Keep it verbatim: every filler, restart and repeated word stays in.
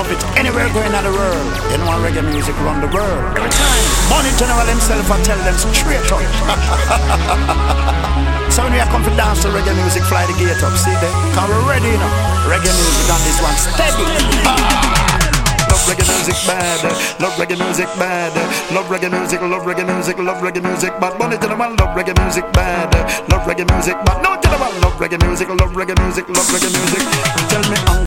love it anywhere going on the world. You know reggae music run the world. Every time Money General himself I tell them straight up. So when we are come to dance to reggae music, fly the gate up, see there? Cause we're ready, you know. Reggae music on this one steady. Love reggae music bad, love reggae music bad, love reggae music, love reggae music, love reggae music, but Money General love reggae music bad, love reggae music, but no General love reggae music, love reggae music, love reggae music. Tell me.